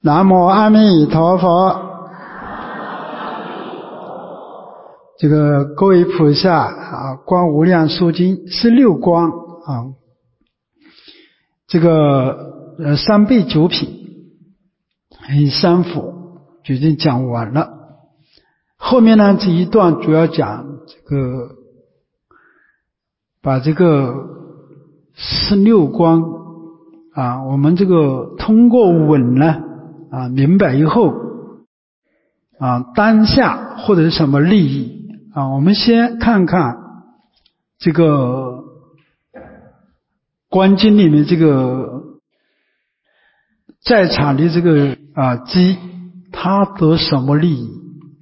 南无阿弥陀佛。这个各位菩萨啊，观无量寿经是六光啊，这个三辈九品还有三佛就已经讲完了。后面呢这一段主要讲这个把这个16光啊，我们这个通过闻呢啊明白以后啊，当下获得什么利益啊？我们先看看这个观经里面这个在场的这个鸡，他得什么利益？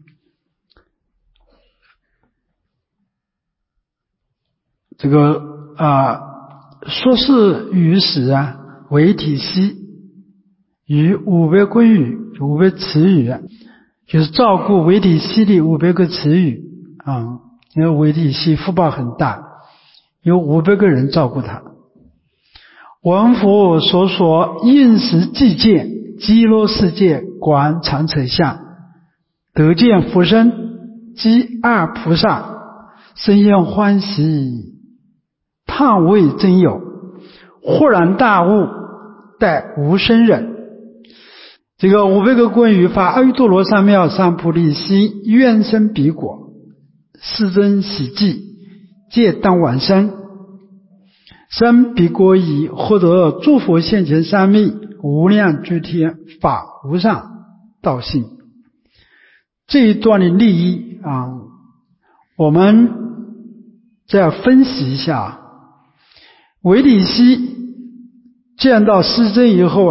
这个说是于时啊，为体息与500观语，500词语，就是照顾为体息的500个词语啊。因为为体息福报很大，有500个人照顾他。闻佛所说应时即见极乐世界观常成相，得见佛身及二菩萨，深现欢喜，叹谓真有，豁然大悟，待无生忍。这个500个观语发阿耨多罗三藐三菩提心，愿生彼国，世尊喜记，皆当往生。生彼国已，获得诸佛现前三昧，无量诸天法无上道性。这一段的利益啊，我们再分析一下。维体息见到世尊以后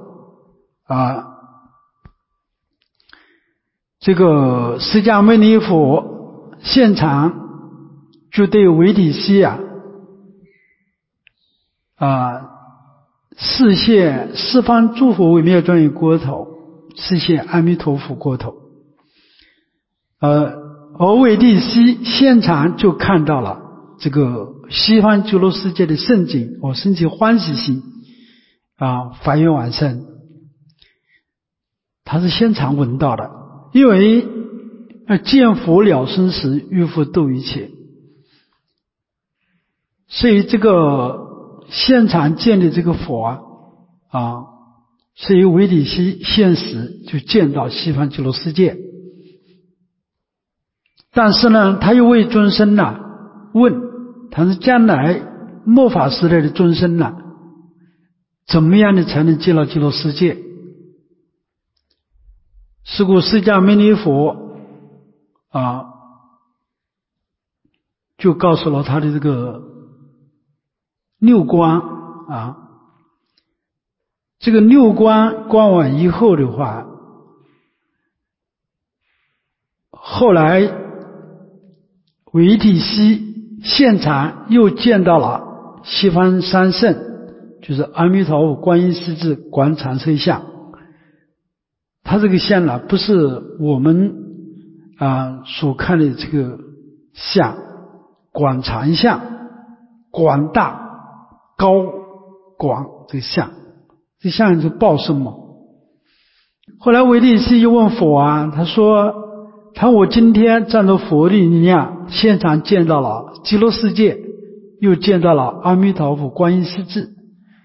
这个释迦牟尼佛现场就对维体息示现十方诸佛微妙庄严国土，示现阿弥陀佛国土。而维体息现场就看到了这个西方极乐世界的圣境，我生起欢喜心发愿往生。他是现场闻到的，因为见佛了生死，遇佛度一切，所以这个现场见的这个佛所以维体息现时就见到西方极乐世界。但是呢，他又为众生问，他是将来末法时代的众生怎么样的才能见到极乐世界？是故释迦牟尼佛就告诉了他的这个六光这个六光观完以后的话，后来维体息现场又见到了西方三圣，就是阿弥陀佛、观音、势至、观常身相。他这个相不是我们所看的这个相，广常相，广大高广这个相，这相是报身嘛。后来维体息又问佛他说我今天站在佛的力量，现场见到了极乐世界，又见到了阿弥陀佛、观音、势至，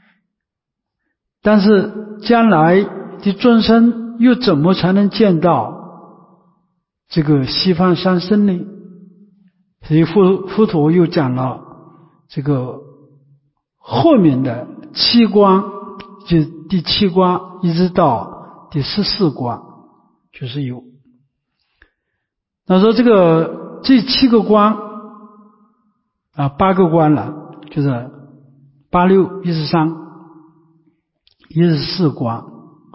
但是将来的众生又怎么才能见到这个西方三圣呢？所以佛陀又讲了这个后面的7光，就第7光一直到第14光，就是有。那说这7个光8个光了，就是86、13、14光。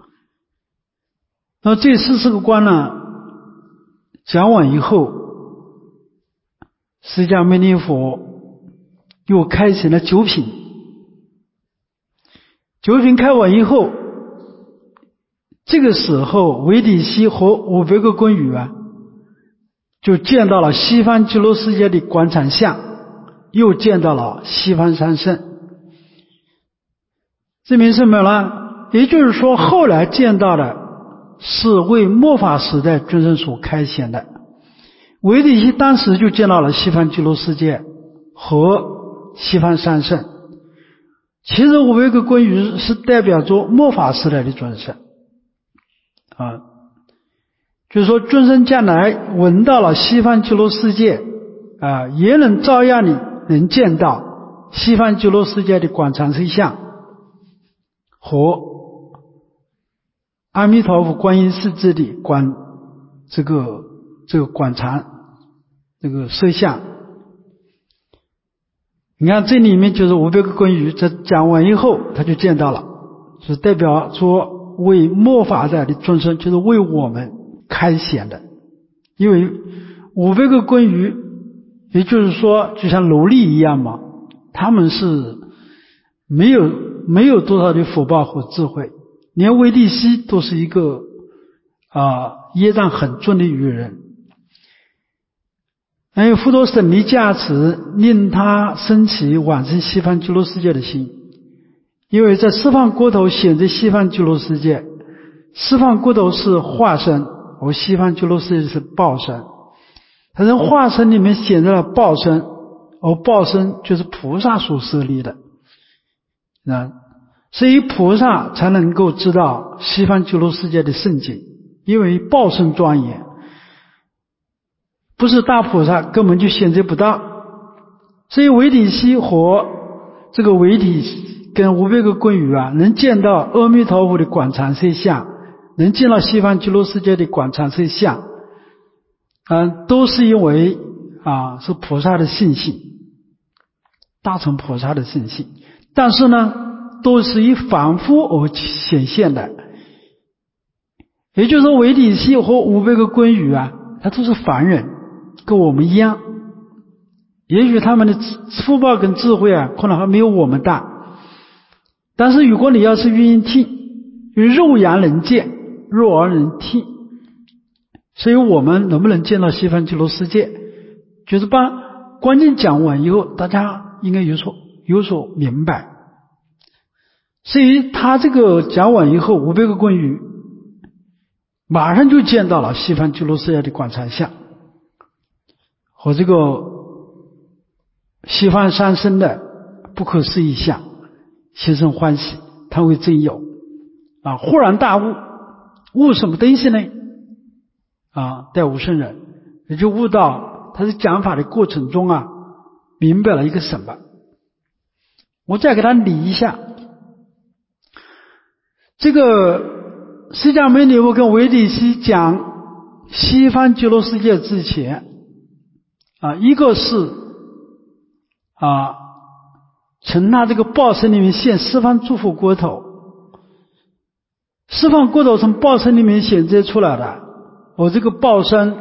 那这14个光讲完以后，释迦牟尼佛又开启了9品。9品开完以后，这个时候维体息和500个观语就见到了西方极乐世界的观常相，又见到了西方三圣。证明什么呢？也就是说后来见到的是为末法时代众生所开显的。维体西当时就见到了西方极乐世界和西方三圣。其实五位个归于是代表着末法时代的众生就是说众生将来闻到了西方极乐世界也能照样能见到西方极乐世界的广长寿相和阿弥陀佛观音世智的这个广长这个寿相。你看这里面就是500个归于，这讲完以后他就见到了，是代表说为末法代的众生，就是为我们开显的。因为500个归于，也就是说就像奴隶一样嘛，他们是没有多少的福报和智慧，连维帝西都是一个业障很重的愚人。还有佛陀神力加持，令他升起往生西方极乐世界的心。因为在十方国土显着西方极乐世界，十方国土是化身，而西方极乐世界是报身。他在化身里面显着了报身，而报身就是菩萨所设立的。所以菩萨才能够知道西方极乐世界的圣境，因为报身庄严。不是大菩萨根本就显则不到，所以维体西和这个维体跟500个归于能见到阿弥陀佛的广长寿相，能见到西方极乐世界的广长寿相，都是因为是菩萨的信心，大乘菩萨的信心，但是呢，都是以凡夫而显现的。也就是说，维体西和500个归于他都是凡人。跟我们一样，也许他们的福报跟智慧可能还没有我们大，但是如果你要是愿意听，因为肉眼能见，肉耳能听，所以我们能不能见到西方极乐世界，就是把观经讲完以后，大家应该有所明白。所以他这个讲完以后，500个归于马上就见到了西方极乐世界的广长相和这个西方三圣的不可思议相，心生欢喜，他会真有豁然大悟。悟什么东西呢？带悟圣人也就悟到他在讲法的过程中明白了一个什么。我再给他理一下，这个释迦牟尼佛跟维体西讲西方极乐世界之前一个是从他这个报身里面现十方诸佛国土，十方国土从报身里面显现出来的。我这个报身，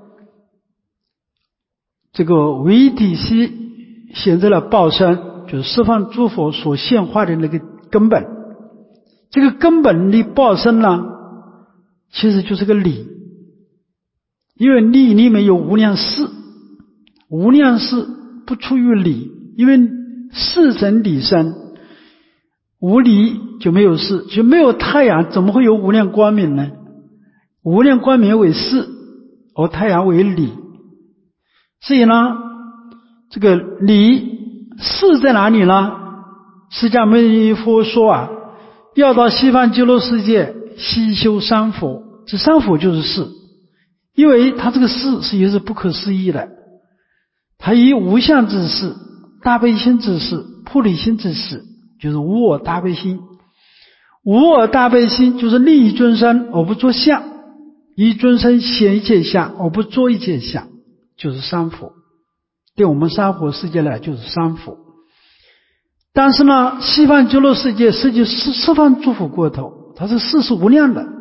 这个维体西显现了报身，就是十方诸佛所现化的那个根本。这个根本的报身呢，其实就是个理，因为理里面有无量事。无量事不出于理，因为事成理生，无理就没有事，就没有太阳，怎么会有无量光明呢？无量光明为事，而太阳为理。所以呢，这个理事在哪里呢？释迦牟尼佛说要到西方极乐世界悉修三佛，这三佛就是事，因为他这个事是也是不可思议的。他以无相之事、大悲心之事、菩提心之事，就是无我大悲心。无我大悲心就是利益众生而不作相，以众生显一切相而不作一切相，就是三佛。对我们三佛世界来就是三佛。但是呢，西方极乐世界实际是十方诸佛国土，它是事是无量的。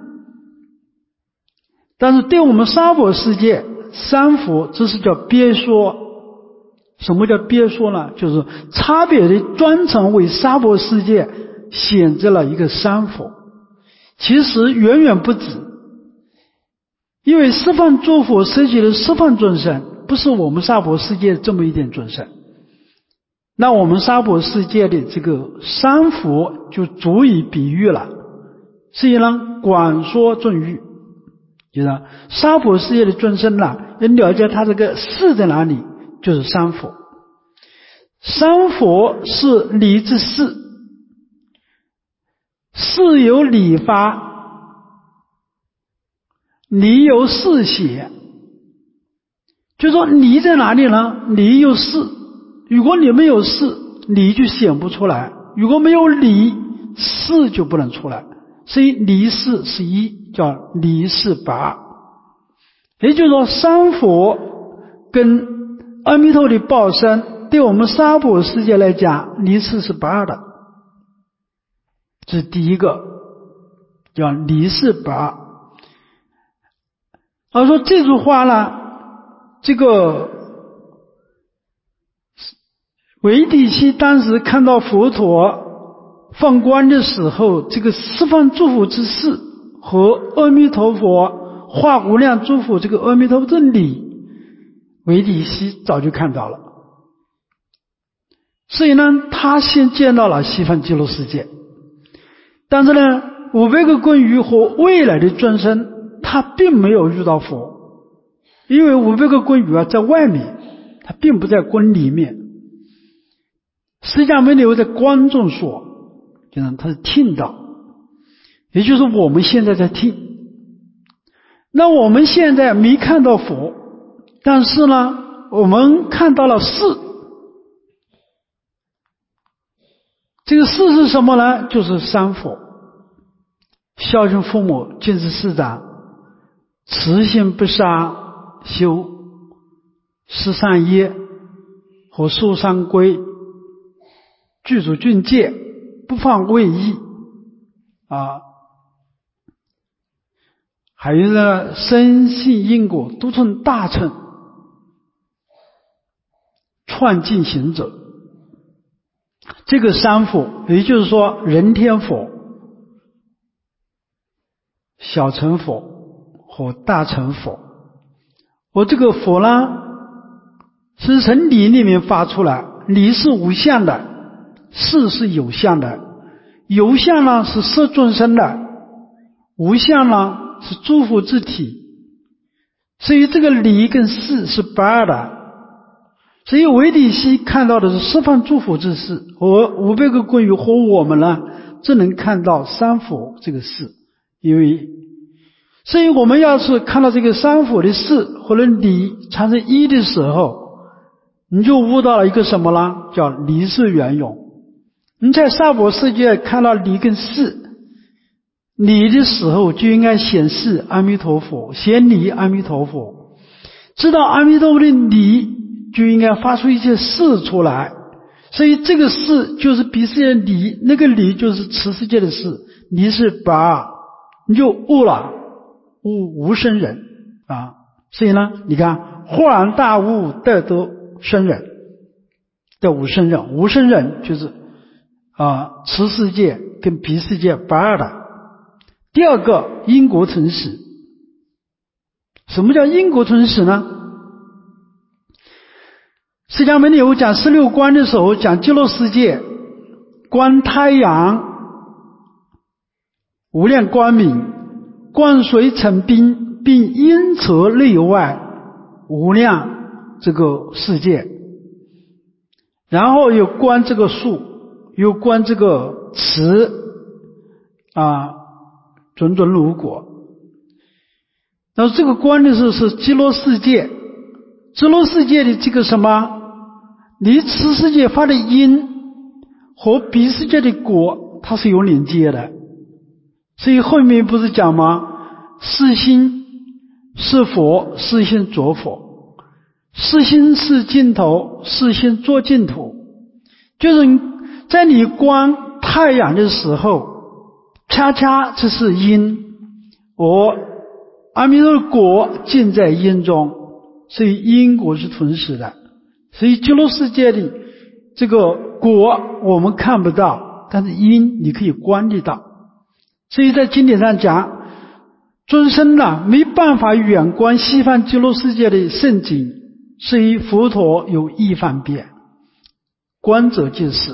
但是对我们三佛世界，三佛这是叫别说。什么叫别说呢？就是差别的专程为三佛世界显示了一个三佛，其实远远不止。因为十方诸佛设计的十方众生，不是我们三佛世界这么一点众生。那我们三佛世界的这个三佛就足以比喻了。所以呢，广说众欲， 就是娑婆世界的众生要了解他这个事在哪里，就是三佛。三佛是理之事，事由理发，理由事显。就说理在哪里呢？理有事，如果你没有事，理就显不出来；如果没有理，事就不能出来。所以理事是一，叫理事八。也就是说，三佛跟阿弥陀的报身，对我们娑婆世界来讲，理事是八的。这是第一个，叫理事八。而说这句话呢，这个维底西当时看到佛陀放光的时候，这个十方诸佛之事和阿弥陀佛化无量诸佛这个阿弥陀佛的理，维底西早就看到了。所以呢，他先见到了西方极乐世界。但是呢，500个棍语和未来的众生，他并没有遇到佛，因为500个棍语在外面，他并不在光里面。释迦牟尼佛在光中说，就是他是听到，也就是我们现在在听。那我们现在没看到佛，但是呢，我们看到了事。这个事是什么呢？就是三佛：孝顺父母，敬事师长，慈心不杀，修十善业和受三规，具足境界，不犯位义还有呢，深信因果，独存大乘，创尽行者。这个三佛，也就是说人天佛、小乘佛和大乘佛。我这个佛呢，是从理里面发出来，理是无相的，事是有相的。有相呢是摄众生的，无相呢是诸佛之体。所以这个理跟事是不二的。所以维底西看到的是十方诸佛之事，和500个棍语和我们呢，只能看到三佛这个事。所以我们要是看到这个三佛的事或者理产生一的时候，你就悟到了一个什么呢？叫理事圆融。你在娑婆世界看到理跟事，理的时候就应该显示阿弥陀佛，显理阿弥陀佛。知道阿弥陀佛的理，就应该发出一些事出来。所以这个事就是比世界理，那个理就是此世界的事，理是八，你就悟了，悟无生忍所以呢，你看豁然大悟，得生忍，得无生忍。无生忍就是此世界跟彼世界不二的。第二个，因果存始。什么叫因果存始呢？释迦牟尼佛讲16观的时候，讲极乐世界，观太阳无量光明，观水成冰，并因测内外无量这个世界。然后又观这个树，又观这个池种种如果。然后这个观的是极乐世界。极乐世界的这个什么，离此世界发的因和彼世界的果，它是有连接的。所以后面不是讲吗？是心是佛，是心作佛，是心是净土，是心作净土。就是在你观太阳的时候，恰恰这是因，阿弥陀的果尽在因中，所以因果是存始的。所以极乐世界里这个果我们看不到，但是因你可以观得到。所以在经典上讲，众生没办法远观西方极乐世界的圣景，是以佛陀有一方便，观者即是。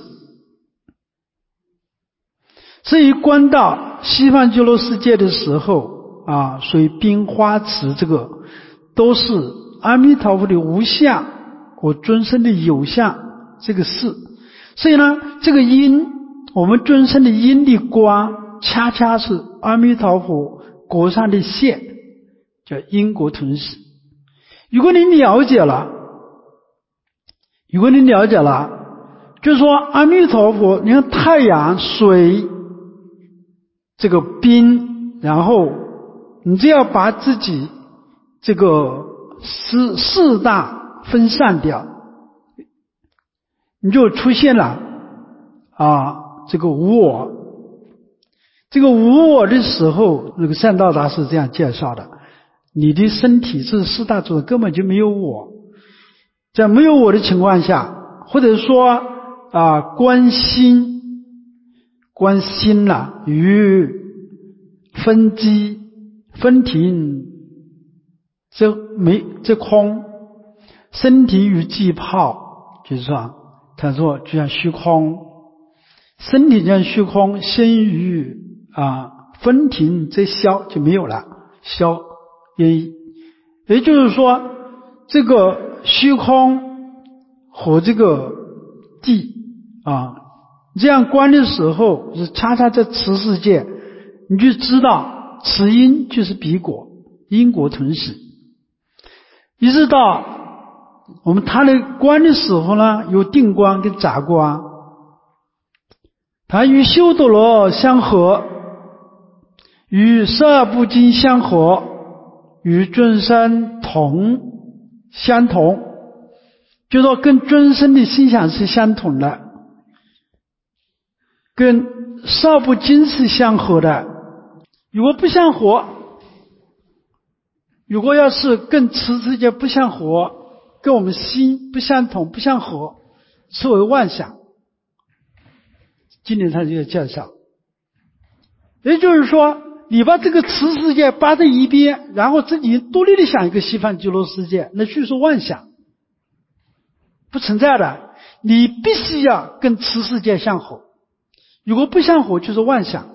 所以观到西方极乐世界的时候， 水冰花池，这个都是阿弥陀佛的无相，我尊生的有相这个事。所以呢，这个因，我们尊生的因的光，恰恰是阿弥陀佛果上的现，叫因果同时。如果你了解了，就是说阿弥陀佛，你看太阳、水、这个冰，然后你只要把自己这个四大分散掉，你就出现了这个无我。这个无我的时候，那个善道达是这样介绍的：你的身体是四大组织，根本就没有我。在没有我的情况下，或者说观心与分机分体这空，身体与气泡，就是说他说就像虚空，身体像虚空，心与分体这消就没有了，消也就是说这个虚空和这个地这样观的时候，是恰恰在此世界，你就知道此因就是彼果，因果同时。一直到我们他的观的时候呢，有定观跟杂观，它与修斗罗相合，与十二部经相合，与尊生相同，就说跟尊生的心想是相同的，跟十二部经是相合的。如果不相合，如果要是跟此世界不相合，跟我们心不相同不相合，是为妄想。今天他就要介绍，也就是说你把这个此世界扒在一边，然后自己独立的想一个西方极乐世界，那就是妄想，不存在的。你必须要跟此世界相合，如果不相合就是妄想。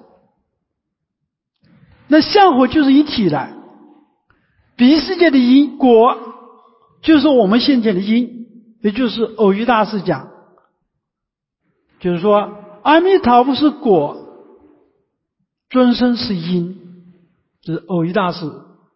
那相合就是一体的，彼世界的因果就是我们现前的因，也就是偶遇大师讲，就是说阿弥陀佛是果，尊生是因，这是偶遇大师，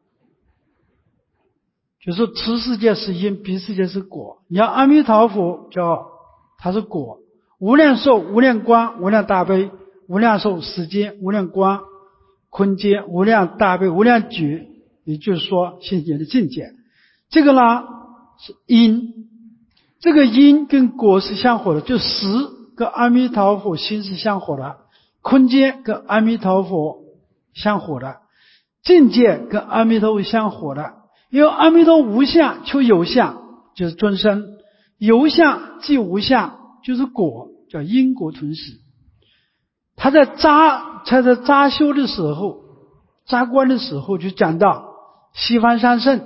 就是此世界是因，彼世界是果。你要阿弥陀佛叫它是果，无量寿、无量光、无量大悲、无量寿时间、无量光、空间、无量大悲、无量觉，也就是说现前的境界。这个呢是因，这个因跟果是相合的，就实跟阿弥陀佛心是相合的，空间跟阿弥陀佛相合的，境界跟阿弥陀佛相合的。因为阿弥陀无相求有相，就是尊生，有相即无相，就是果，叫因果同时。他在扎修的时候，扎观的时候就讲到西方三圣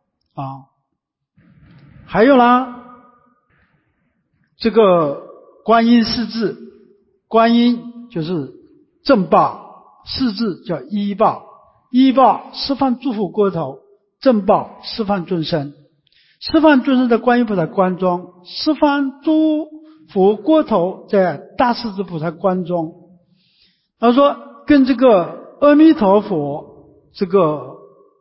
还有呢这个观音四智，观音就是正报，四智叫依报，依报十方诸佛国头，正报十方众生，十方众生在观音菩萨观中，十方诸佛国头在大势至菩萨观中。他说跟这个阿弥陀佛这个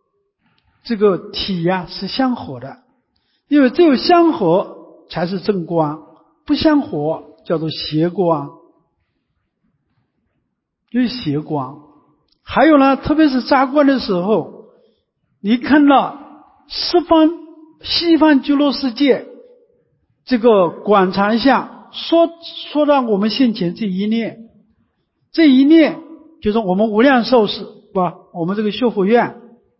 体是相合的，因为只有相合才是正光，不相合叫做邪光，就是邪光。还有呢，特别是扎观的时候，你看到西方极乐世界这个广长相，说到我们现前这一念就是我们无量寿是吧？我们这个修福院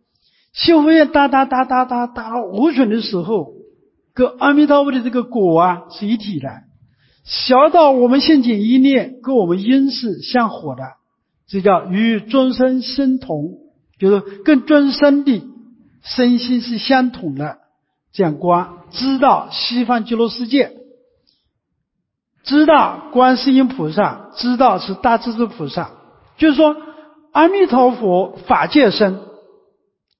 大无穷的时候，跟阿弥陀佛的这个果是一体的，小到我们现前一念跟我们因是相合的，这叫与众生身同，就是跟众生的身心是相同的。这样观知道西方极乐世界，知道观世音菩萨，知道是大智度菩萨，就是说阿弥陀佛法界身，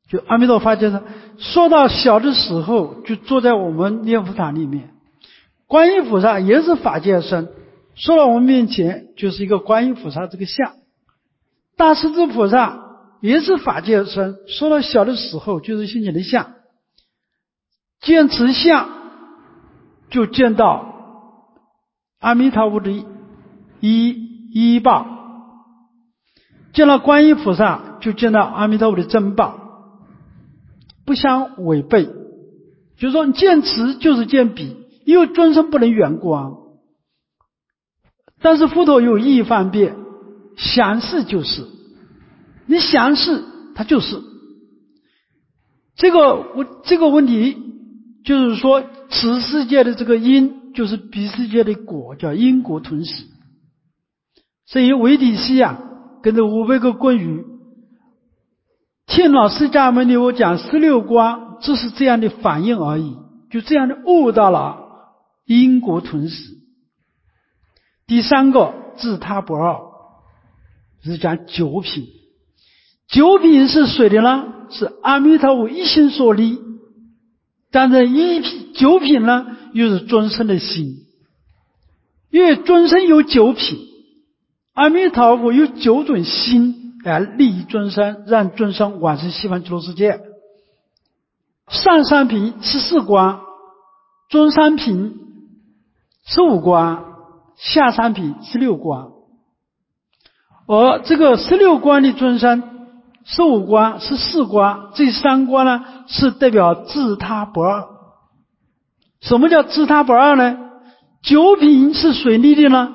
就阿弥陀发见身。说到小的时候就坐在我们念佛堂里面，观音菩萨也是法界身，说到我们面前就是一个观音菩萨这个像。大势至菩萨也是法界身，说到小的时候就是心前的像。见此相就见到阿弥陀佛的依报，见到观音菩萨就见到阿弥陀佛的真报，不相违背。就是说你见此就是见彼，因为尊生不能圆光，但是佛陀有意义方便，详是就是，你详是它就是这个问题。就是说此世界的这个因就是彼世界的果，叫因果吞噬。所以唯体系跟着500个棍语听老释迦牟尼我讲16光，只是这样的反应而已，就这样的悟到了因果吞噬。第3个自他不二，是讲九品。九品是谁的呢？是阿弥陀佛一心所立。但是九品呢，又是尊生的心，因为尊生有9品，阿弥陀佛有9种心来利益尊生，让尊生往生西方极乐世界。上3品14光，中3品15光，下3品16光。而这个16光的尊生，15光、14光，这3光呢是代表自他不二。什么叫自他不二呢？9品是谁立的呢？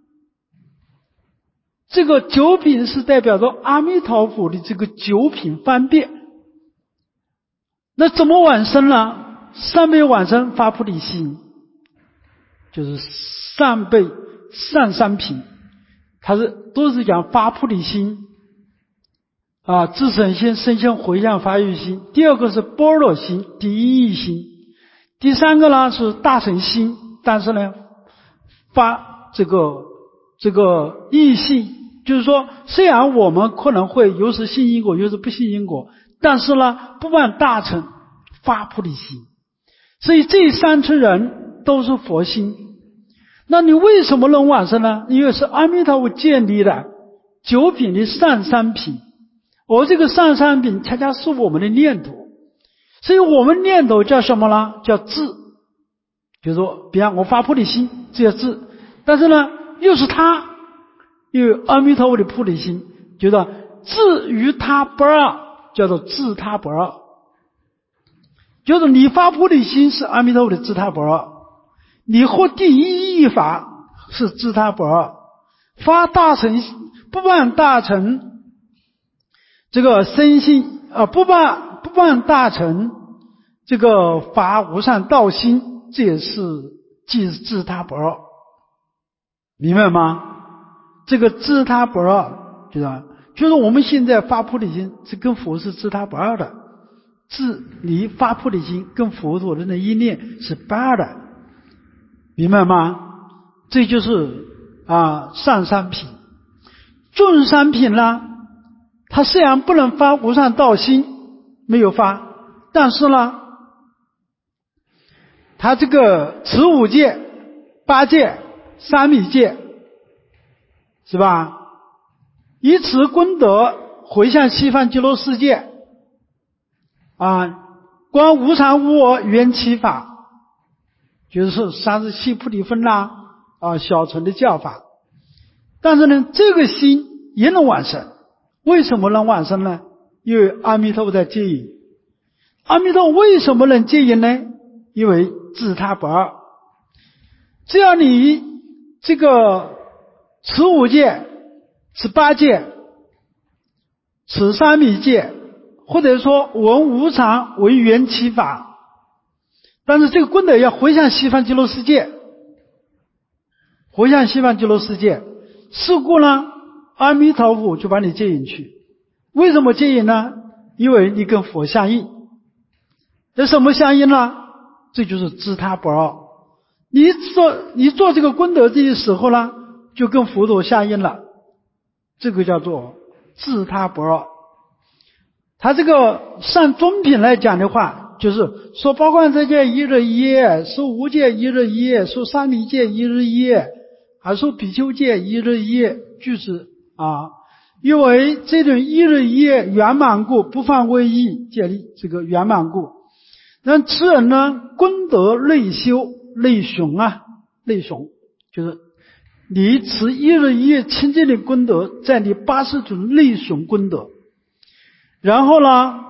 这个9品是代表着阿弥陀佛的这个9品方便。那怎么往生呢？上辈往生发菩提心，就是上辈上3品，它都是讲发菩提心自省心、身心回向发愿心。第2个是般若心、第一义心。第3个呢是大乘心，但是呢发这个义心，就是说虽然我们可能会有时信因果，有时不信因果，但是呢不忘大乘发菩提心。所以这3层人都是佛心。那你为什么能往生呢？因为是阿弥陀佛建立的9品的上3品，而这个上3品恰恰是我们的念头。所以我们念头叫什么呢？叫智。就是说比方我发菩提心，这叫智。但是呢又是他，又有阿弥陀佛的菩提心，觉得智于他不二，叫做自他不二。就是你发菩提心是阿弥陀佛的自他不二，你获第一义法是自他不二，发大乘不忘大乘这个身心不忘大乘这个发无上道心，这也是即是自他不二，明白吗？这个自他不二就是我们现在发菩提心是跟佛是自他不二的，你发菩提心跟佛陀的那一念是不二的，明白吗？这就是上3品。中3品呢，他虽然不能发无上道心，没有发，但是呢他这个持5戒、8戒、3密戒是吧，以此功德回向西方极乐世界观无常无我缘起法，就是37菩提分小乘的教法。但是呢这个心也能往生。为什么能往生呢？因为阿弥陀佛在接引。阿弥陀佛为什么能接引呢？因为自他不二。只要你这个持5戒、持8戒、持3密戒，或者说闻无常为缘起法，但是这个功德要回向西方极乐世界，回向西方极乐世界，是故呢阿弥陀佛就把你接引去。为什么接引呢？因为你跟佛相应。那什么相应呢？这就是自他不二。你做这个功德这些时候呢，就跟佛陀相应了，这个叫做自他不二。 他这个上中品来讲的话，就是说八观这界一日一夜，说无界一日一夜，说沙弥界一日一夜，还说比丘界一日一夜，就是因为这种一日一夜圆满故，不犯威仪，建立这个圆满故。那此人呢，功德内修内雄内雄就是你持一日一夜清净的功德，在你80种内雄功德。然后呢，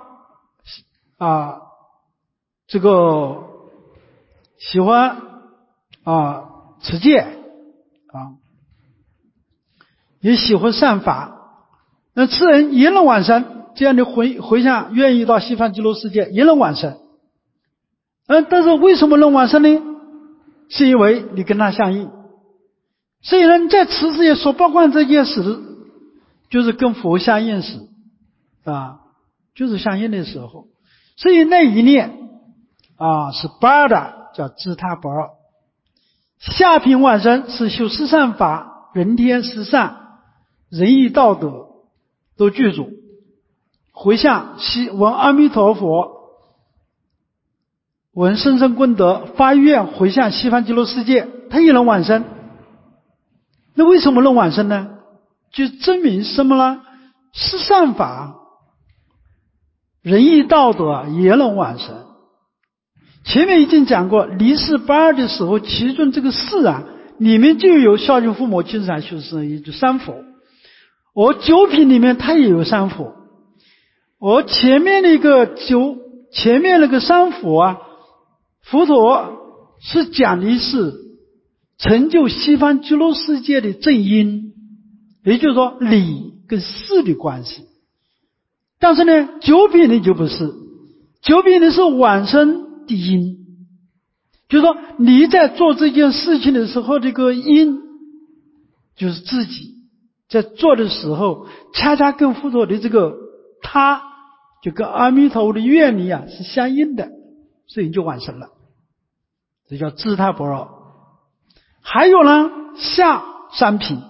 这个喜欢持戒也喜欢善法。那此人也能往生，这样的回向愿意到西方极乐世界也能往生。但是为什么能往生呢？是因为你跟他相应。所以呢，你在持这些说八观这件事，就是跟佛相应时就是相应的时候。所以那一念是不二的，叫自他不二。下品往生是修十善法，人天十善，仁义道德都具足，回向闻阿弥陀佛，闻生生功德，发愿回向西方极乐世界，他也能往生。那为什么能往生呢？就证明什么呢？十善法仁义道德也能往生。前面已经讲过，离世不二的时候，其中这个四里面就有孝敬父母、亲善修持也就三佛。而九品里面它也有三佛。而前面那个三佛佛陀是讲的是成就西方极乐世界的正因，也就是说理跟事的关系。但是呢，九品的就不是，九品的是往生的因，就是说你在做这件事情的时候，这个因就是自己在做的时候，恰恰跟佛陀的这个他，就跟阿弥陀佛的愿力是相应的，所以你就往生了，这叫自他不二。还有呢，下三品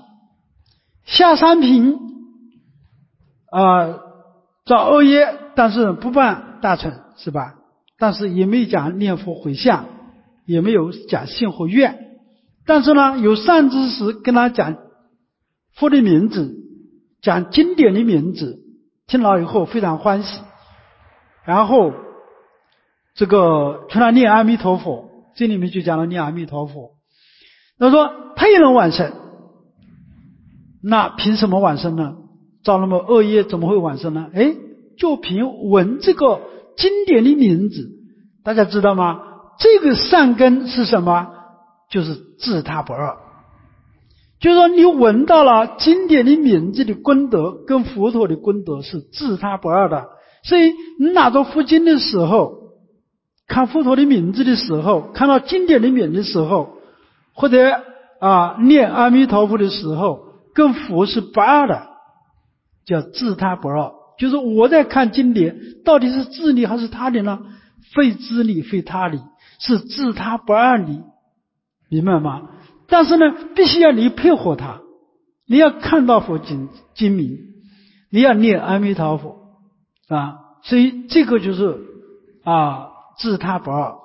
造恶业，但是不办大乘，是吧？但是也没有讲念佛回向，也没有讲信和愿。但是呢，有善知识跟他讲佛的名字，讲经典的名字，听了以后非常欢喜，然后这个除了念阿弥陀佛，这里面就讲了念阿弥陀佛。他说他也能往生，那凭什么往生呢？造那么恶业怎么会往生呢？就凭闻这个经典的名字，大家知道吗？这个善根是什么？就是自他不二。就是说你闻到了经典的名字的功德跟佛陀的功德是自他不二的。所以你拿着佛经的时候，看佛陀的名字的时候，看到经典的名字的时候，或者念阿弥陀佛的时候，跟佛是不二的，叫自他不二。就是我在看经典，到底是自理还是他理呢？非自理非他理，是自他不二理，明白吗？但是呢，必须要你配合他，你要看到佛经名，你要念阿弥陀佛所以这个就是自他不二。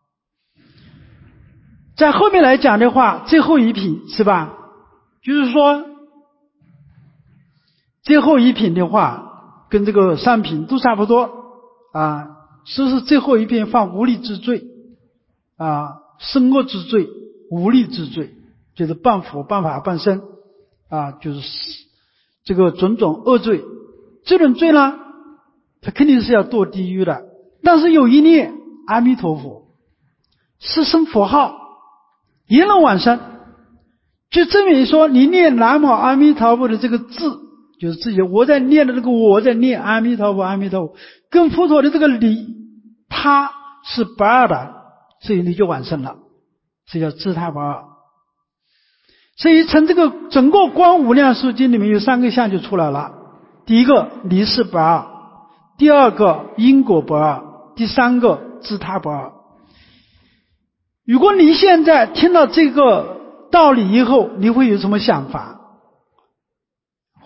在后面来讲的话，最后一品是吧？就是说最后一品的话跟这个上品都差不多说是最后一品犯无力之罪生恶之罪，无力之罪，就是谤佛谤法谤僧就是这个种种恶罪。这种罪呢，他肯定是要堕地狱的。但是有一念阿弥陀佛，是声佛号，也能往生。就证明说你念南无阿弥陀佛的这个字，就是自己我在念的这个我在念阿弥陀佛阿弥陀佛，跟佛陀的这个理他是不二的，所以你就往生了，这叫自他不二。所以从这个整个观无量寿经里面有三个相就出来了。第一个离世不二，第二个因果不二，第三个自他不二。如果你现在听到这个道理以后，你会有什么想法？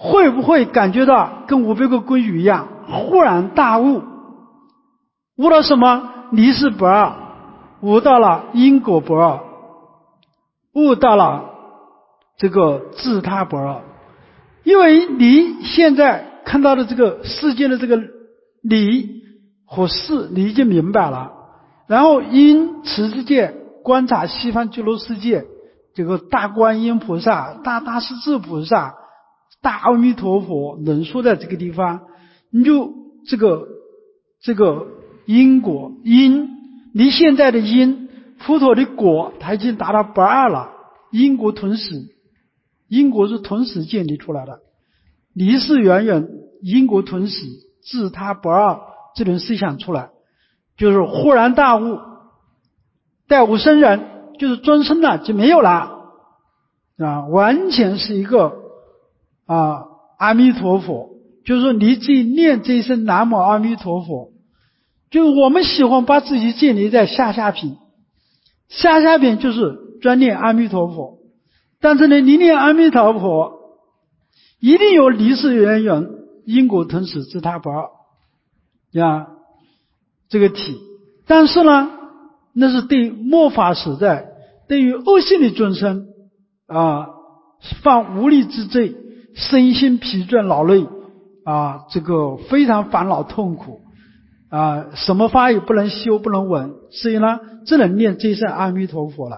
会不会感觉到跟500个归语一样，忽然大悟？悟到什么？离世不二，悟到了因果不二，悟到了这个自他不二。因为你现在看到的这个世界的这个理和事，你已经明白了。然后因持之界观察西方极乐世界，这个大观音菩萨、大势至菩萨、大阿弥陀佛能说在这个地方，你就这个因果因，你现在的因，佛陀的果，它已经达到不二了。因果同时，因果是同时建立出来的，离世远远，因果同时，自他不二，这种思想出来，就是忽然大悟，待无生人，就是终身了就没有了完全是一个阿弥陀佛。就是说你自己念这一声南无阿弥陀佛，就是我们喜欢把自己建立在下品，下品就是专念阿弥陀佛。但是呢，你念阿弥陀佛一定有离世远远，因果同时，自他不二这个体。但是呢，那是对末法时代，对于恶性的众生犯无力之罪，身心疲倦劳累这个非常烦恼痛苦什么法也不能修不能闻，所以呢只能念这一声阿弥陀佛了。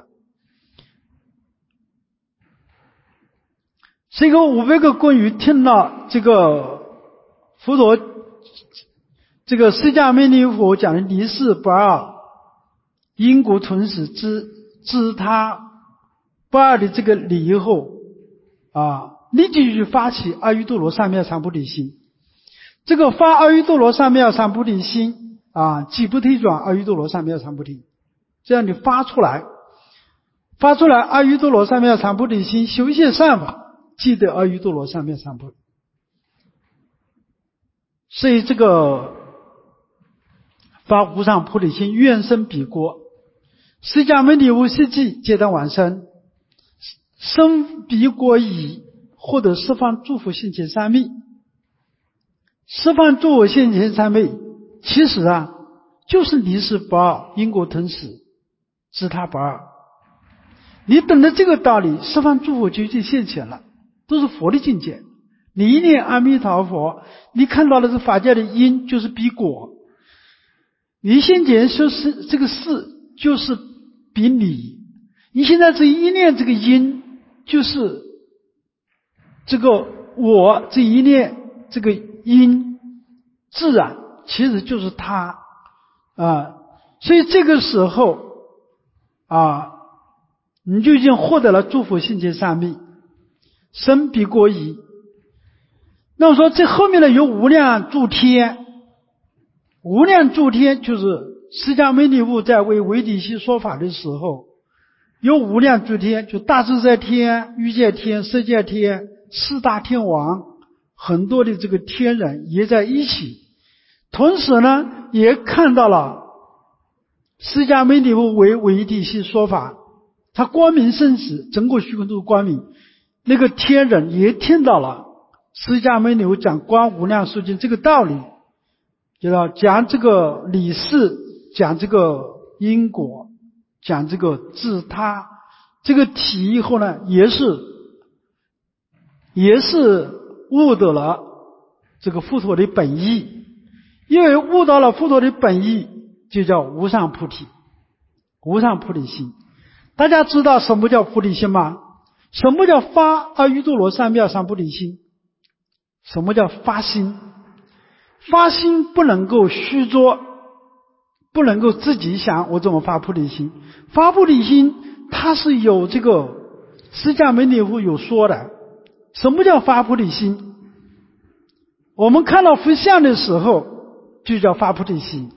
这个500个归语听了这个佛陀这个释迦牟尼佛讲的离世不二，因果同时，自他不二的这个理以后立即去发起阿耨多罗三藐三菩提心。这个发阿耨多罗三藐三菩提心即不退转阿耨多罗三藐三菩提，这样你发出来阿耨多罗三藐三菩提心，修习善法，即得阿耨多罗三藐三菩提。所以这个发无上菩提心，愿生彼国，释迦牟尼无世际皆当往生，生彼国已获得十方诸佛现前三昧。十方诸佛现前三昧其实就是离世不二，因果同时，自他不二。你懂得这个道理，十方诸佛就已经现前了，都是佛的境界。你一念阿弥陀佛，你看到的是法界的因，就是彼果。你现前说是这个事，就是彼理。你现在这一念这个因，就是这个我这一念这个因，自然其实就是他所以这个时候你就已经获得了诸佛现前三昧，生彼国已。那么说这后面呢有无量诸天，无量诸天就是释迦牟尼佛在为维体系说法的时候，有无量诸天，就大自在天、欲界天、色界天、四大天王，很多的这个天人也在一起。同时呢也看到了释迦牟尼佛为维体系说法，他光明甚实，整个虚空都是光明。那个天人也听到了释迦牟尼佛讲观无量寿经这个道理，就是讲这个理事，讲这个因果，讲这个自他这个体以后呢，也是悟得了这个佛陀的本意。因为悟到了佛陀的本意，就叫无上菩提，无上菩提心。大家知道什么叫菩提心吗？什么叫发阿耨多罗三藐三菩提心？什么叫发心？发心不能够虚作，不能够自己想我怎么发菩提心。发菩提心它是有这个释迦牟尼佛有说的。什么叫发菩提心？我们看到佛像的时候就叫发菩提心。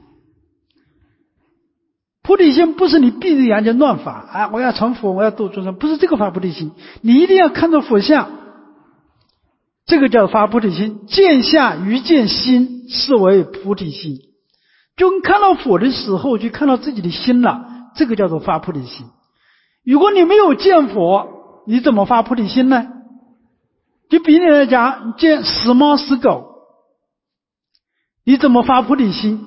菩提心不是你闭着眼睛乱发我要成佛，我要度众生，不是这个发菩提心。你一定要看到佛像，这个叫发菩提心。见相于见心，是为菩提心。就看到佛的时候就看到自己的心了，这个叫做发菩提心。如果你没有见佛，你怎么发菩提心呢？ 就比你来讲，见死猫死狗，你怎么发菩提心？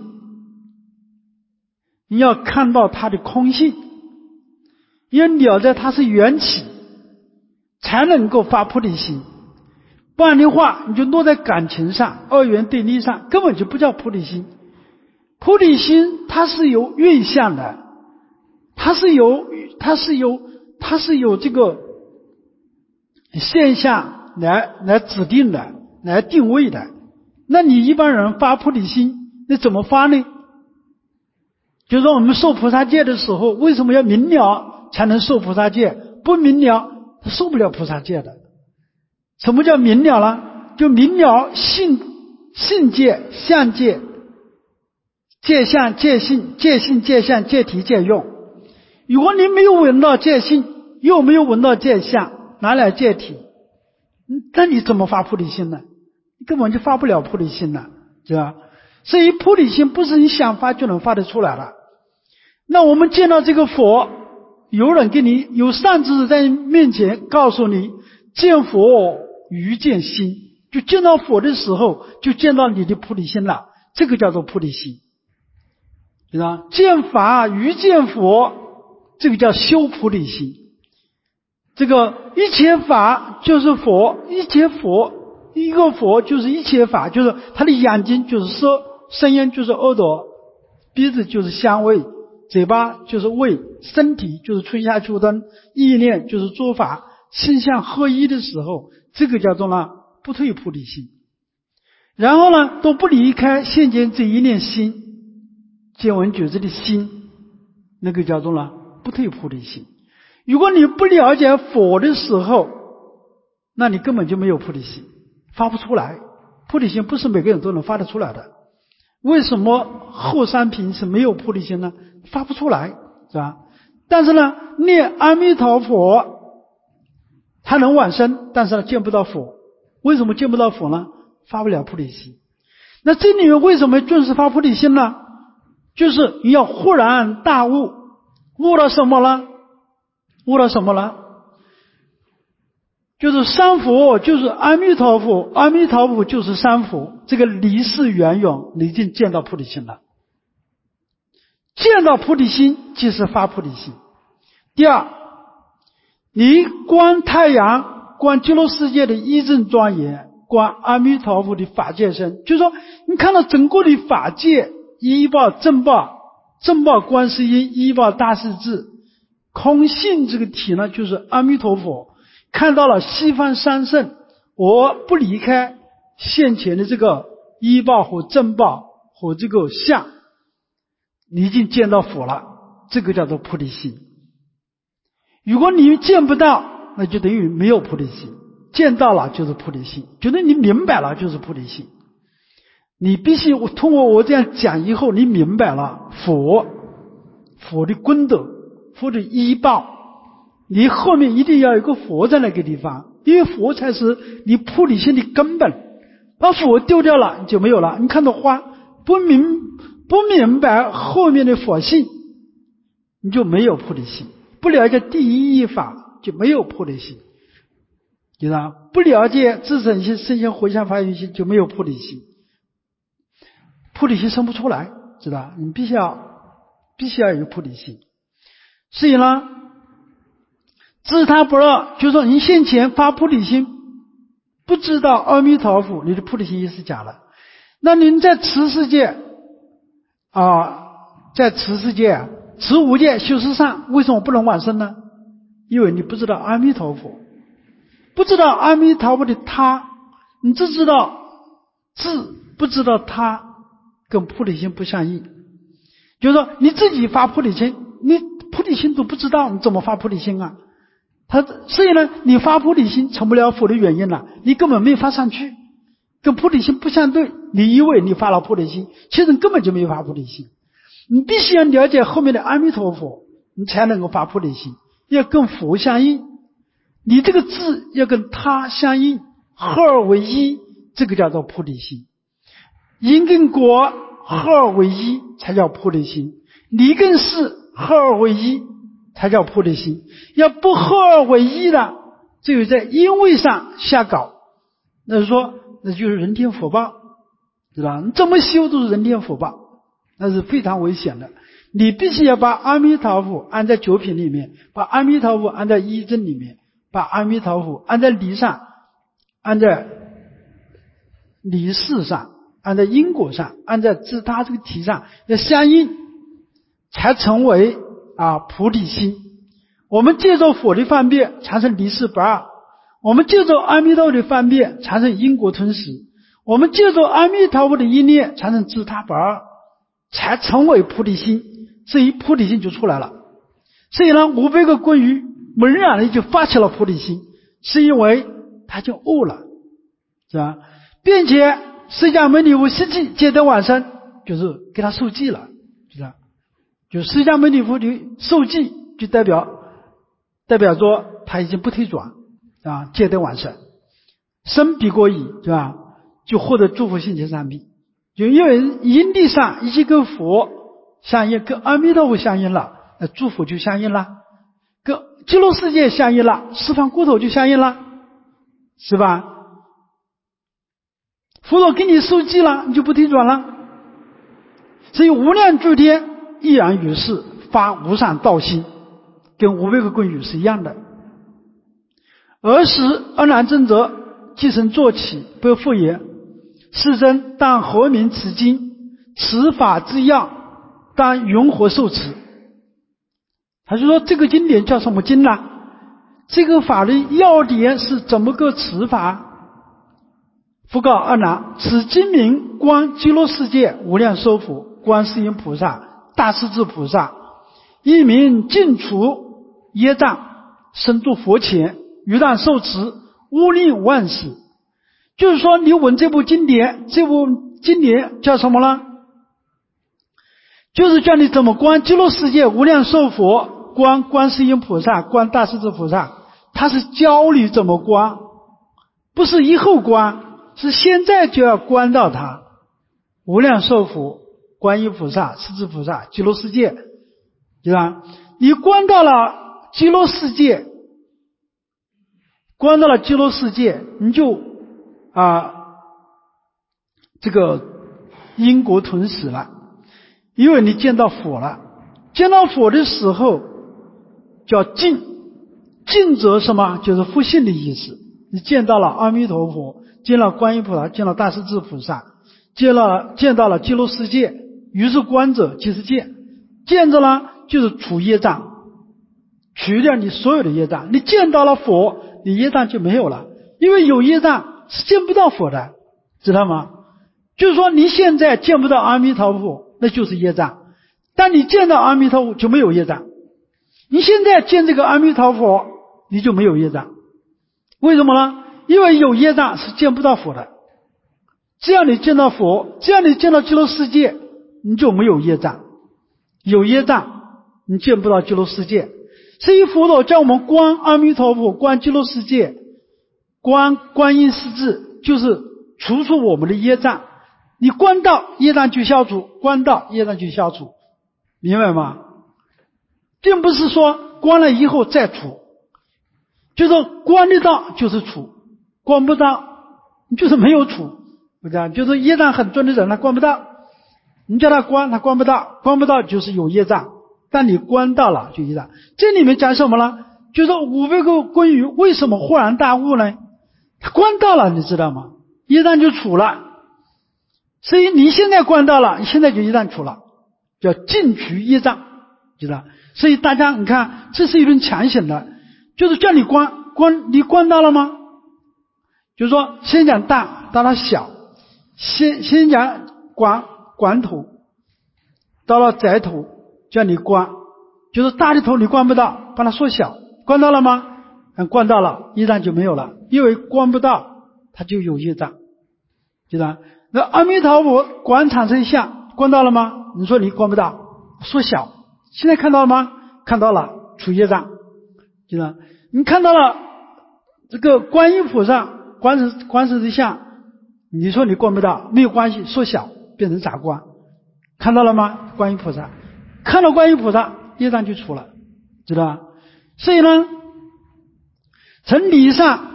你要看到它的空性，要了解它是缘起，才能够发菩提心。不然的话，你就落在感情上、二元对立上，根本就不叫菩提心。菩提心它是有运相的，它是有这个现象来指定的，来定位的。那你一般人发菩提心，那怎么发呢？就是说我们受菩萨戒的时候，为什么要明了才能受菩萨戒？不明了他受不了菩萨戒的。什么叫明了呢？就明了性戒、相戒、戒相、戒性、戒性、戒相、戒体、戒用。如果你没有闻到戒性，又没有闻到戒相，哪来戒体？那你怎么发菩提心呢？你根本就发不了菩提心了，是吧？所以菩提心不是你想发就能发得出来了。那我们见到这个佛，有人给你有善知识在你面前告诉你，见佛于见心，就见到佛的时候就见到你的菩提心了，这个叫做菩提心，知道？见法于见佛，这个叫修菩提心。这个一切法就是佛，一切佛，一个佛就是一切法，就是他的眼睛就是色，声音就是耳朵，鼻子就是香味，嘴巴就是味，身体就是春夏秋冬，意念就是诸法，心相合一的时候，这个叫做呢不退菩提心。然后呢都不离开现前这一念心，见闻觉知的心，那个叫做呢不退菩提心。如果你不了解佛的时候，那你根本就没有菩提心，发不出来。菩提心不是每个人都能发得出来的。为什么后三品是没有菩提心呢？发不出来，是吧？但是呢，念阿弥陀佛，他能往生，但是他见不到佛。为什么见不到佛呢？发不了菩提心。那这里面为什么重视发菩提心呢？就是你要忽然大悟，悟到什么了？悟到什么了？就是三佛，就是阿弥陀佛，阿弥陀佛就是三佛，这个离世缘永，你已经见到菩提心了。见到菩提心即是发菩提心。第二，你观太阳，观极乐世界的一真庄严，观阿弥陀佛的法界身，就是说你看到整个的法界，依报正报，正报观世音，依报大势至，空性这个体呢，就是阿弥陀佛。看到了西方三圣，我不离开现前的这个依报和正报和这个相，你已经见到佛了，这个叫做菩提心。如果你见不到，那就等于没有菩提心。见到了就是菩提心，觉得你明白了就是菩提心。你必须通过我这样讲以后，你明白了佛的功德，佛的依报，你后面一定要有一个佛在那个地方，因为佛才是你菩提心的根本。把佛丢掉了，你就没有了。你看到花，不明白后面的佛性，你就没有菩提心。不了解第一义法，就没有菩提心。知道？不了解自身心、身心回向法缘心，就没有菩提心。菩提心生不出来，知道？你必须要有菩提心。所以呢，自他不二，就是说你现前发菩提心，不知道阿弥陀佛，你的菩提心也是假的。那您在持世界持无界修持上，为什么不能往生呢？因为你不知道阿弥陀佛，不知道阿弥陀佛的他，你只知道自，不知道他，跟菩提心不相应。就是说你自己发菩提心，你菩提心都不知道，你怎么发菩提心啊？所以呢，你发菩提心成不了佛的原因了，你根本没发上去，跟菩提心不相对。你以为你发了菩提心，其实你根本就没有发菩提心。你必须要了解后面的阿弥陀佛，你才能够发菩提心，要跟佛相应。你这个字要跟他相应，合二为一，这个叫做菩提心。因跟果合二为一才叫菩提心，理跟事合二为一才叫菩提心。要不合二为一的，只有在因位上下搞， 那是说那就是人天福报，知道吧？你怎么修都是人天福报，那是非常危险的。你必须要把阿弥陀佛安在九品里面，把阿弥陀佛安在一真里面，把阿弥陀佛安在理上，安在理事上，按照因果上，按照自他这个题上要相应，才成为菩提心。我们借着佛的方便产生离世不二，我们借着阿弥陀佛的方便产生因果吞噬，我们借着阿弥陀佛的一念产生自他不二，才成为菩提心。所以菩提心就出来了。所以呢，500个皈依猛然的就发起了菩提心，是因为他就悟了，是吧？并且释迦牟尼佛实际戒得往生，就是给他受记了，是吧？就释迦牟尼佛的受记，就代表着他已经不退转戒得往生，生彼过矣，是吧？就获得诸佛性前三臂。就因为因地上已经跟佛相应，跟阿弥陀佛相应了，那诸佛就相应了，跟极乐世界相应了，十方国土就相应了，是吧？佛陀给你受记了，你就不退转了。所以无量诸天依然于世发无上道心，跟500个皈依是一样的。尔时阿难尊者即身坐起，不复言：世尊当何名此经？此法之要，当云何受持？他就说这个经典叫什么经呢？这个法的要点是怎么个持法？复告阿难：此经名观极乐世界无量寿佛、观世音菩萨、大势至菩萨，一名尽除业障，身住佛前，于当受持，无令万事。就是说你闻这部经典，这部经典叫什么呢？就是叫你怎么观极乐世界无量寿佛、观观世音菩萨、观大势至菩萨，他是教你怎么观，不是以后观，是现在就要观到他。无量寿佛、观音菩萨、势至菩萨、极乐世界，对吧？你观到了极乐世界，观到了极乐世界，你就这个因果吞噬了，因为你见到佛了。见到佛的时候叫净，净则什么？就是复性的意思。你见到了阿弥陀佛，见了观音菩萨，见了大势至菩萨，见到了极乐世界，于是观者即是见。见着呢就是除业障，除掉你所有的业障。你见到了佛，你业障就没有了，因为有业障是见不到佛的，知道吗？就是说你现在见不到阿弥陀佛，那就是业障。但你见到阿弥陀佛就没有业障。你现在见这个阿弥陀佛，你就没有业障。为什么呢？因为有业障是见不到佛的。只要你见到佛，只要你见到极乐世界，你就没有业障。有业障你见不到极乐世界。所以佛陀叫我们观阿弥陀佛，观极乐世界，观观音势至，就是除除我们的业障。你观到业障就消除，观到业障就消除，明白吗？并不是说观了以后再除，就是观得到就是除，观不到你就是没有除，就是业障很重的人他观不到，你叫他观他观不到，观不到就是有业障，但你观到了就业障。这里面讲什么呢？就是500个皈依为什么豁然大悟呢？他观到了，你知道吗？业障就除了。所以你现在观到了，你现在就业障除了，叫尽除业障，知道？所以大家你看，这是一种强行的，就是叫你观，你观到了吗？就是说先讲大，到了小，先讲广土，到了窄土叫你观，就是大的头你观不到，把它缩小，观到了吗？观到了，业障就没有了，因为观不到它就有业障，知道？那阿弥陀佛观产生相，观到了吗？你说你观不到，缩小，现在看到了吗？看到了，除业障，知道？你看到了这个观音菩萨观世之相，你说你观不到，没有关系，缩小变成杂观，看到了吗？观音菩萨，看到观音菩萨，业障就除了，知道吧？所以呢，从理上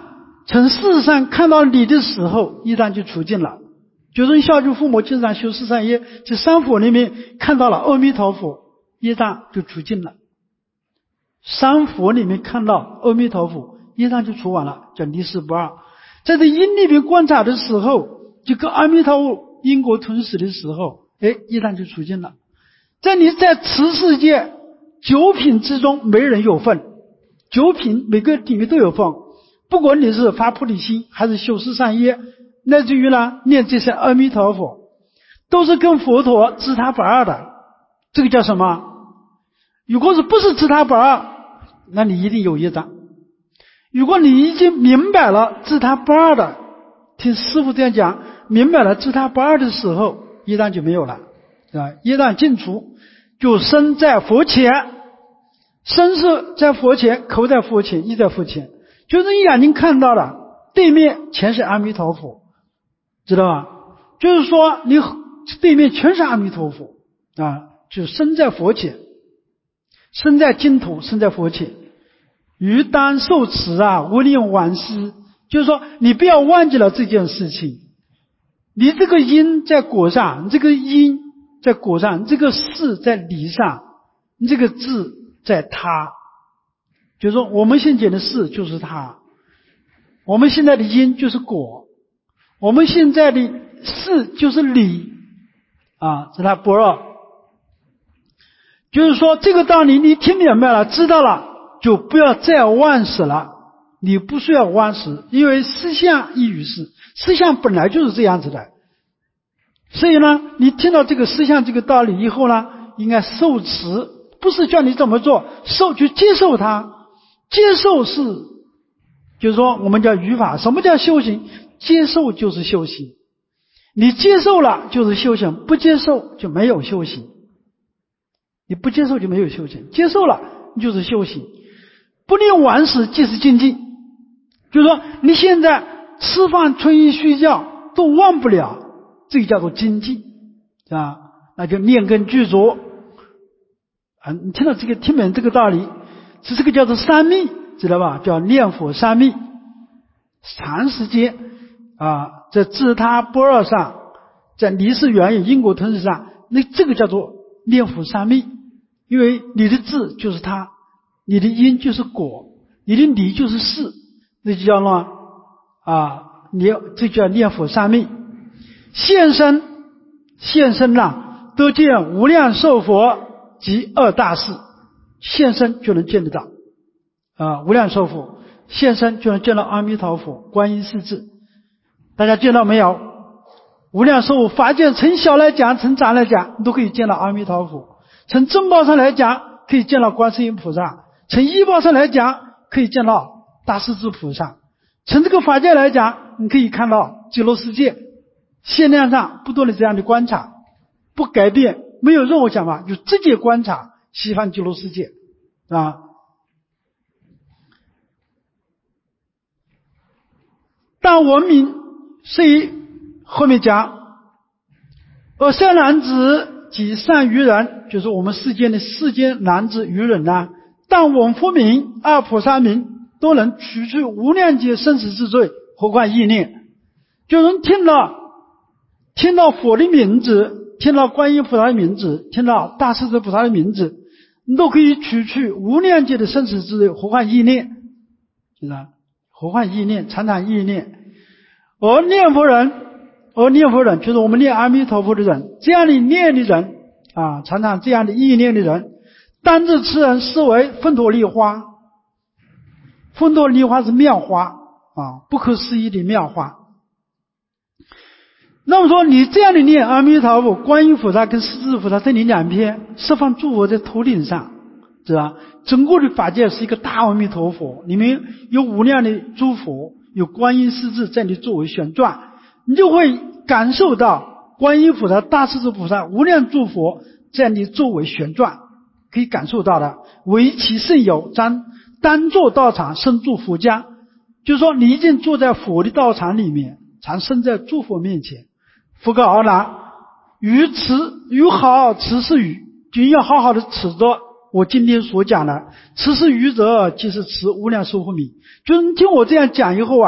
从世上看到你的时候，业障就除尽了。就是你孝敬父母，经常修四善业，在三佛里面看到了阿弥陀佛，业障就除尽了。三佛里面看到阿弥陀佛，业障就除完了，叫离世不二。在这因里面观察的时候，就跟阿弥陀佛因果同时的时候，业障就除尽了。在你在此世界九品之中，没人有份，九品每个里面都有份。不管你是发菩提心，还是修四善业，乃至于呢念这些阿弥陀佛，都是跟佛陀自他不二的。这个叫什么？如果是不是自他不二，那你一定有业障。如果你已经明白了自他不二的，听师父这样讲，明白了自他不二的时候，业障就没有了，是吧？业障尽除，就身在佛前，身是在佛前，口在佛前，意在佛前，就是你眼睛看到了对面全是阿弥陀佛，知道吧？就是说你对面全是阿弥陀佛啊，就身在佛前，身在净土，身在佛前，于当受持啊，无令往失。就是说你不要忘记了这件事情，你这个因在果上，你这个因在果上，这个事在理上，你这个字在他。就是说我们现前的事就是他，我们现在的因就是果，我们现在的事就是理啊，是他般若。就是说这个道理你听明白了，知道了，就不要再忘失了。你不需要忘失，因为思想异于事，思想本来就是这样子的。所以呢，你听到这个思想这个道理以后呢，应该受持，不是叫你怎么做，受就接受它。接受是就是说我们叫语法。什么叫修行？接受就是修行。你接受了就是修行，不接受就没有修行。你不接受就没有修行，接受了就是修行。不令往死即是精进，就是说你现在吃饭穿衣睡觉都忘不了，这个叫做精进啊，那就念根具足啊。你听到这个听明这个道理，这个叫做三密，知道吧？叫念佛三密，长时间啊，在自他般若上，在离世缘有因果同时上，那这个叫做念佛三密。因为你的智就是他，你的因就是果，你的理就是事，那就叫呢这叫念佛三密。现身呢，得见无量寿佛及二大士，现身就能见得到无量寿佛，现身就能见到阿弥陀佛、观音世智。大家见到没有？无量寿佛法界从小来讲，从长来讲，你都可以见到阿弥陀佛。从正报上来讲，可以见到观世音菩萨；从依报上来讲，可以见到大势至菩萨；从这个法界来讲，你可以看到极乐世界。限量上不断的这样的观察，不改变，没有任何想法，就直接观察西方极乐世界啊。但文明是以后面讲，善男子及善于人，就是我们世间男子愚人啊，但闻佛名、阿菩萨名，都能除去无量劫生死之罪，何况意念。就是听到佛的名字，听到观音菩萨的名字，听到大势至菩萨的名字，你都可以除去无量劫的生死之罪，何况意念，是吧？何况意念，常常意念。而念佛人就是我们念阿弥陀佛的人，这样的念的人啊，常常这样的意念的人，当知此人是为芬陀利花。芬陀利花是妙花啊，不可思议的妙花。那么说你这样的念阿弥陀佛、观音菩萨跟势至菩萨这里两篇，十方诸佛在头顶上，知道吧？整个的法界是一个大阿弥陀佛，里面有无量的诸佛，有观音势至在你周围旋转，你就会感受到观音菩萨、大势至菩萨、无量诸佛在你周围旋转，可以感受到的。唯其甚有，当坐道场，身住佛家，就是说你已经坐在佛的道场里面，常身在诸佛面前。佛告阿难：于好持是语，君要好好的持着我今天所讲的。持是语者，即是持无量寿佛名。就是你听我这样讲以后啊，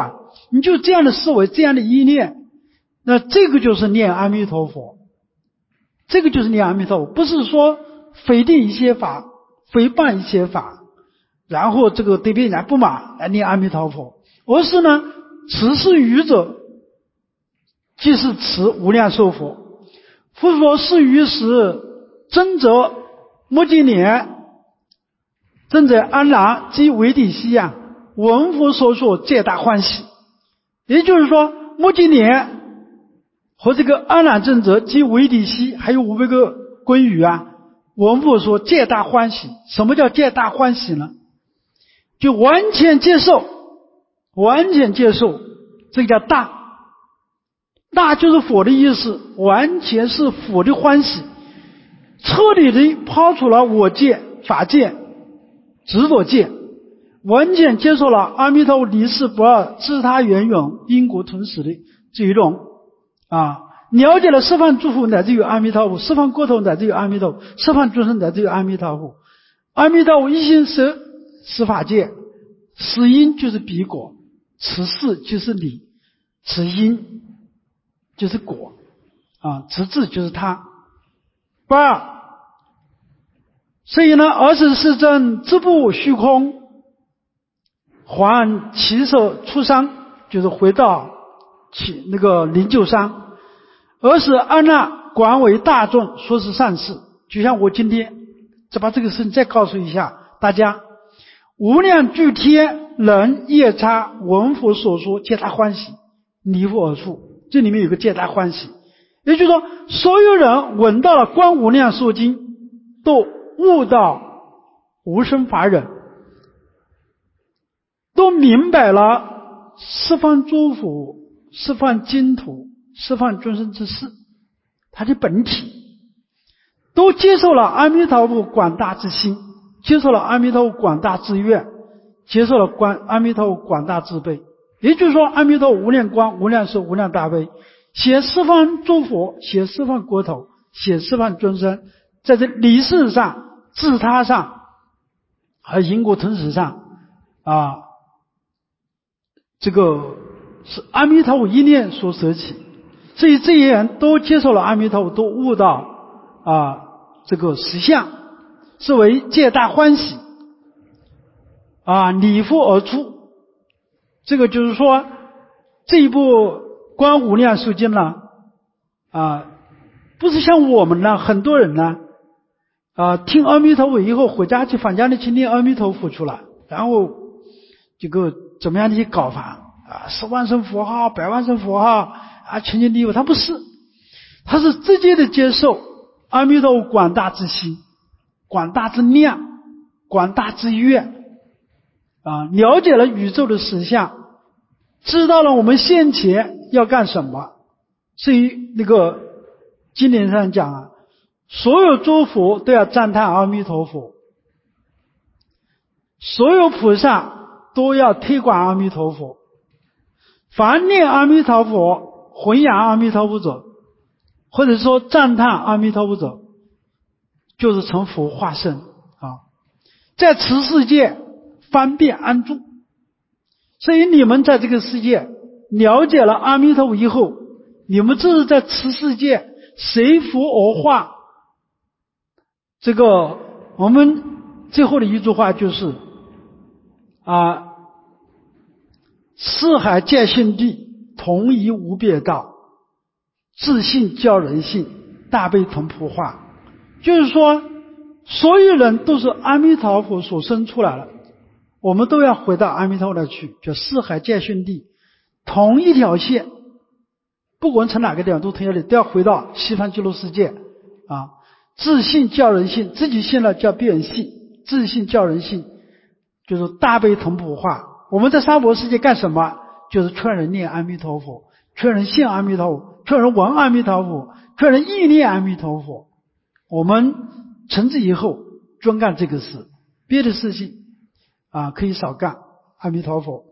你就这样的思维，这样的意念，那这个就是念阿弥陀佛，这个就是念阿弥陀佛，不是说否定一些法，诽谤一些法，然后这个对别人不满来念阿弥陀佛，而是呢，持是语者，即是持无量寿佛。佛说是于时，真则目犍连，真则安然即为地西呀，闻佛所说，皆大欢喜。也就是说，目犍连和这个安然正则即为地西，还有500个归语啊，闻佛说，皆大欢喜。什么叫皆大欢喜呢？就完全接受，完全接受，这个叫大。大就是佛的意思，完全是佛的欢喜，彻底的抛除了我见、法见、执着见，完全接受了阿弥陀佛离世不二、自他圆融、因果同时的这一种了解了十方诸佛乃至于阿弥陀佛，十方国土乃至于阿弥陀佛，十方众生乃至于阿弥陀佛。阿弥陀佛一心十法界，此因就是彼果，此事就是理，此因就是果此智就是他。不二，所以呢，而是世真自不虚空，还其色出生，就是回到那个灵鹫山，而是安那广为大众说是善事。就像我今天再把这个事情再告诉一下大家，无量具天人夜叉闻佛所说，皆大欢喜，离佛而出。这里面有个皆大欢喜，也就是说，所有人闻到了观无量寿经，都悟到无生法忍，都明白了十方诸佛、十方净土、十方众生之事，它的本体，都接受了阿弥陀佛广大之心，接受了阿弥陀佛广大之愿，接受了阿弥陀佛广大之悲。也就是说，阿弥陀佛无量光、无量寿、无量大悲，写十方诸佛，写十方国土，写十方众生，在这理事上、自他上和因果同时上这个是阿弥陀佛一念所舍起。所以这些人都接受了阿弥陀佛，都悟到这个实相，是为皆大欢喜离佛而出。这个就是说，这一部观无量寿经呢不是像我们呢，很多人呢听阿弥陀佛以后回家去返家里去念阿弥陀佛出来，然后这个怎么样的一些搞法10万声佛号、100万声佛号全心利益，他不是，他是直接的接受阿弥陀佛广大之心、广大之量、广大之愿了解了宇宙的实相，知道了我们现前要干什么。所以那个经典上讲所有诸佛都要赞叹阿弥陀佛，所有菩萨都要推广阿弥陀佛，凡念阿弥陀佛、弘扬阿弥陀佛者，或者说赞叹阿弥陀佛者，就是成佛化身在此世界方便安住。所以你们在这个世界了解了阿弥陀佛以后，你们这是在此世界随佛而化。这个我们最后的一句话就是四海皆信地，同一无别道，自信教人信，大悲同普化。就是说，所有人都是阿弥陀佛所生出来了，我们都要回到阿弥陀佛那去，叫四海皆信地，同一条线，不管从哪个地方都同样的，都要回到西方极乐世界自信教人信，自己信了叫别人信，自信教人信，就是大悲同普化。我们在娑婆世界干什么？就是劝人念阿弥陀佛，劝人信阿弥陀佛，劝人闻阿弥陀佛，劝人意念阿弥陀佛。我们从此以后专干这个事，别的事情可以少干。阿弥陀佛。